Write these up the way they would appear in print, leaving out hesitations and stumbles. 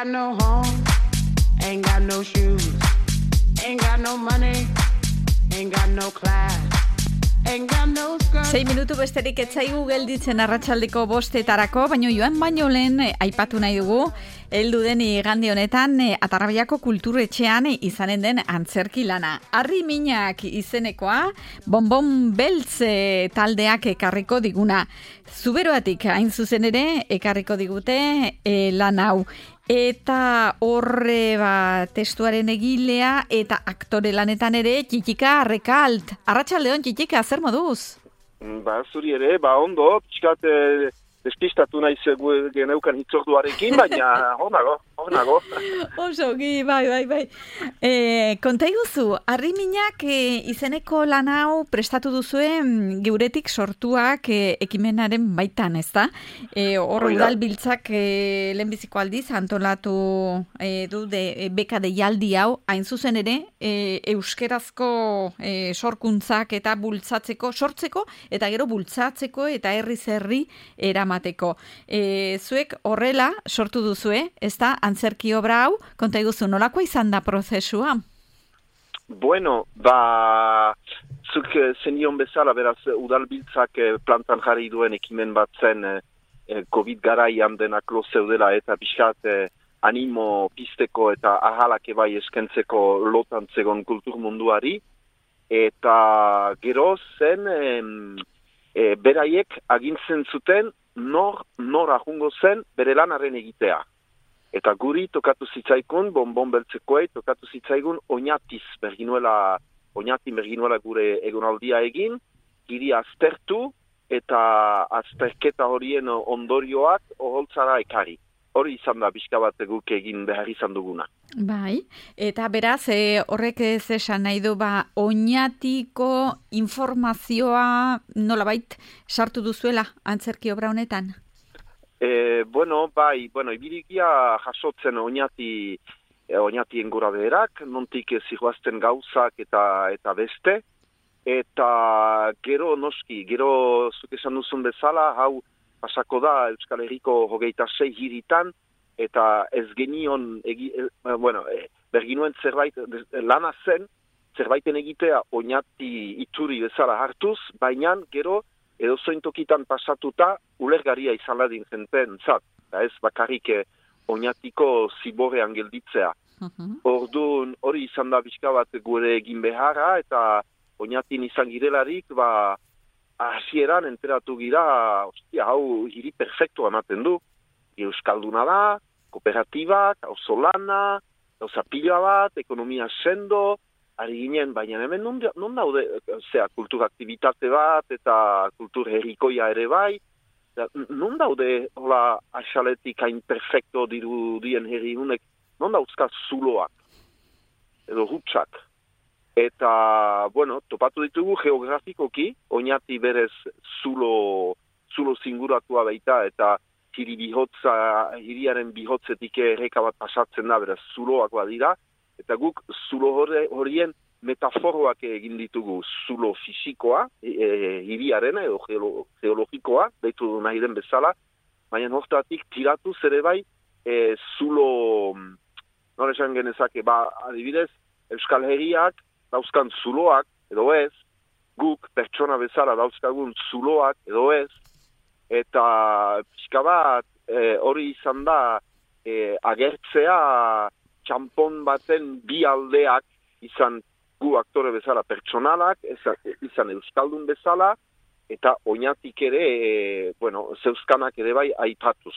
got no home, ain't got no shoes, ain't got no money, ain't got no class. 6 minutu besterik etzaigu gelditzen arratsaldeko 5:00, baino joan baino lehen aipatu nahi dugu, heldu den igande honetan Atarrabaiako kulturetxean izanen den antzerki lana. Harri minak izenekoa, bonbon beltz taldeak ekarriko diguna. Zuberoatik hain zuzen ere ekarriko digute lan hau. Eta horre testuaren egilea eta aktore lanetan ere Txitika Arrekalt. Arratsaldeon Txitika, zer moduz? Zuri ere, ondo, pixkat despistatu nahi geneukan hitzorduarekin, baina hor nago. Osogi, bai. Konta iguzu, Harri minak izeneko lan hau prestatu duzue geuretik sortuak ekimenaren baitan, ezta? Hor udalbiltzak lehenbiziko aldiz antolatu du beka deialdi hau, hain zuzen ere, euskerazko sorkuntzak eta sortzeko eta gero bultzatzeko eta herri eramateko. Zuek horrela sortu duzue, ezta? Antzerki obra hau, konta iguzu, nolakoa izan da prozesua? Bueno, zuk zenion bezala, beraz, udalbiltzak plantan jarri duen ekimen bat zen COVID garaian denak lo zeudela eta pixkat animo pizteko eta ahalak ebai eskentzeko lotan zegon kultur munduari. Eta gero zen beraiek agintzen zuten nor ahungo zen bere lanaren egitea. Eta guri tokatu zitzaikun, bonbon beltzekoei, tokatu zitzaigun oinatiz berginuela gure egonaldia egin, giri aztertu eta azterketa horien ondorioak oholtzara ekari. Hori izan da pixka bat guk egin behar izan duguna. Bai, eta beraz, horrek ez esan nahi du, oinatiko informazioa nolabait sartu duzuela antzerki obra honetan? Ibirikia jasotzen oinatien gora beherak, nontik zihoazten gauzak eta beste, eta gero zuk esan duzun bezala, hau pasako da Euskal Herriko 26 hiritan, eta ez genion, berginuen zerbait lana zen, zerbaiten egitea oinati ituri bezala hartuz, baina gero edozoin tokitan pasatuta ulergaria izan ladin zenten zat, ez bakarrik oinatiko ziborrean gelditzea. Orduan hori izan da bizka bat gure egin beharra, eta oinatin izan girelarik, hasieran enteratu gira, hau hiri perfektua ematen du. Euskalduna da, kooperatibak, auzolana, gauza pila bat, ekonomia sendo, ari ginen, baina hemen non daude, kultur aktivitate bat, eta kultur herrikoia ere bai, non daude, hola, asaletik hain perfekto dirudien herri hunek, non dauzka zuloak, edo hutsak. Eta, topatu ditugu geografikoki, oinati berez zulo zinguratua baita, eta hiriaren bihotzetik erreka bat pasatzen da, beraz, zuloak badira, eta guk zulo horien metaforoak egin ditugu, zulo fisikoa, hiriaren edo geologikoa, deitu nahi den bezala, baina hortatik tiratu zere bai, zulo, nore esan genezake, adibidez, Euskal Herriak dauzkan zuloak, edo ez, guk pertsona bezala dauzkagun zuloak, edo ez, eta pixka bat hori izan da agertzea txampon baten bi aldeak izan gu aktore bezala pertsonalak, izan euskaldun bezala, eta oinatik ere, zeuzkanak ere bai aipatuz.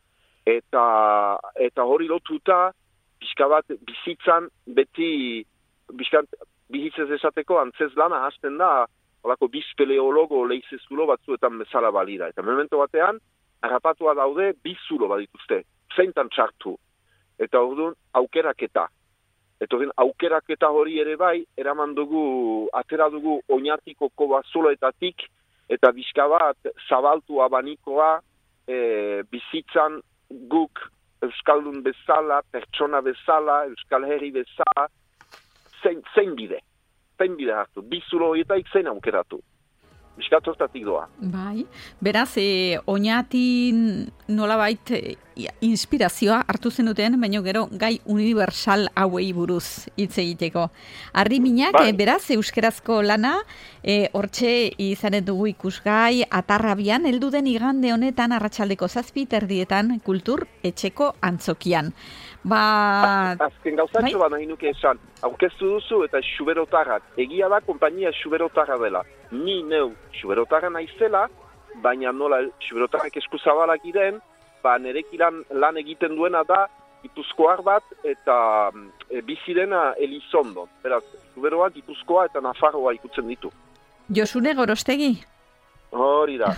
Eta hori lotuta, pixka bat bizitzan beti, bizitzez esateko antzez lana hasten da, holako bizpeleologo leizezulo batzuetan bezala balira. Eta memento batean, harrapatua daude bizulo badituzte, zeintan txartu. Eta orduan aukeraketa. Eta orduan aukeraketa hori ere bai, eraman dugu, atera dugu oinatiko kobazuloetatik, eta bizka bat zabaltu abanikoa bizitzan guk euskaldun bezala, pertsona bezala, Euskal Herri bezala, zein bide hartu, bizulo horietaik zein aukeratu. Biskat hortatik doa. Bai, beraz, Oñati nolabait inspirazioa hartu zenuten, baina gero gai universal hauei buruz hitz egiteko. Arriminak, beraz, euskerazko lana, hortxe izanen dugu ikusgai, Atarrabian, heldu den igande honetan arratsaldeko 7:30 kultur etxeko antzokian. Azken gauzatxo nahi nuke esan, aurkeztu duzu eta xuberotarrak. Egia da, konpainia xuberotarra dela. Ni neu xuberotarra naizela, baina nola xuberotarrak eskuzabalak iren, nerekilan lan egiten duena da Gipuzkoar bat eta bizirena Elizondo. Beraz, xuberoa Gipuzkoa eta Nafarroa ikutzen ditu. Josune Gorostegi? Hori da.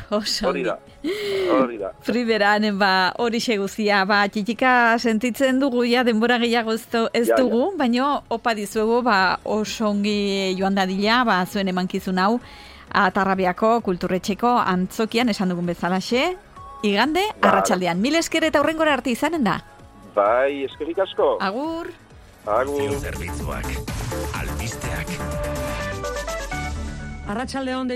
Friberan, hori seguzia, txitika sentitzen dugu, denbora gehiago ez dugu, baina opa dizuegu, oso ongi joan dadila, zuen emankizun hau, Atarrabiako kulturretxeko antzokian, esan dugun bezalaxe, igande, arratsaldean. Mil esker eta hurrengora arte izanen da. Bai, eskerrik asko. Agur. Zerbitzuak, albisteak. Arratsalde on